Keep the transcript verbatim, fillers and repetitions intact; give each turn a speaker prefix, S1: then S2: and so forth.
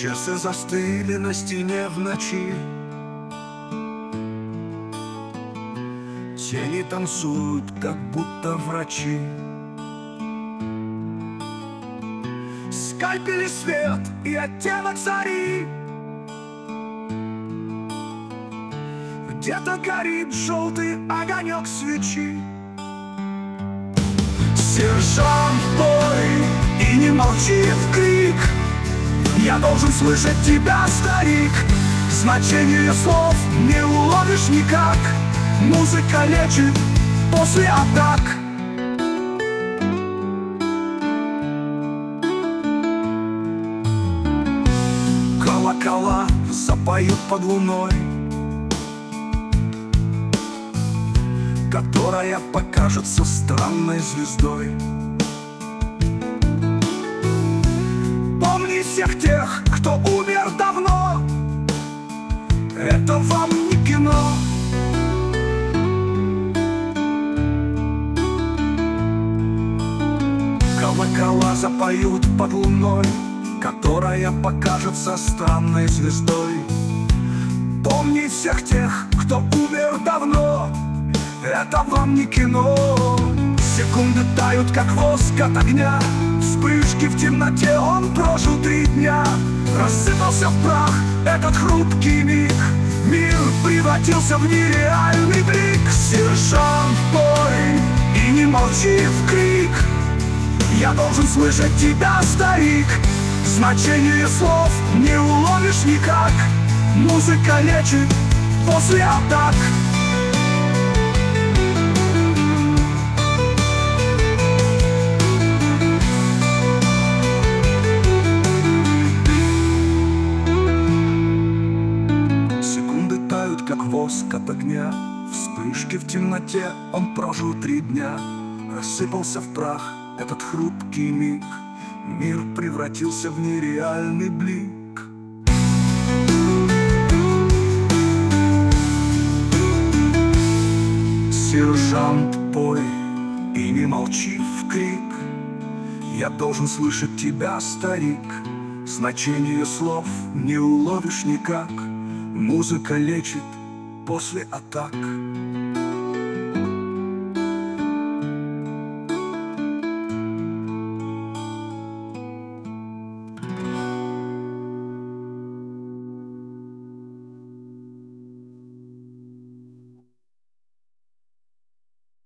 S1: Часы застыли на стене в ночи, тени танцуют, как будто врачи. Скальпели свет и оттенок зари, где-то горит желтый огонек свечи. Сержант, бой, и не молчи в крик, я должен слышать тебя, старик. Значение слов не уловишь никак, музыка лечит после атак. Колокола запоют под луной, которая покажется странной звездой. Помни всех тех, кто умер давно, это вам не кино. Колокола запоют под луной, которая покажется странной звездой. Помни всех тех, кто умер давно, это вам не кино. Секунды тают, как воск от огня, вспышки в темноте, он прожил три дня. Рассыпался в прах этот хрупкий миг, мир превратился в нереальный блик. Сержант, бой, и не молчи в крик, я должен слышать тебя, старик. Значение слов не уловишь никак, музыка лечит после атак. Секунды тают, как воск от огня, вспышки в темноте, он прожил три дня. Рассыпался в прах этот хрупкий миг, мир превратился в нереальный блик. Сержант, пой и не молчи в крик, я должен слышать тебя, старик. Значение слов не уловишь никак, музыка лечит после атак.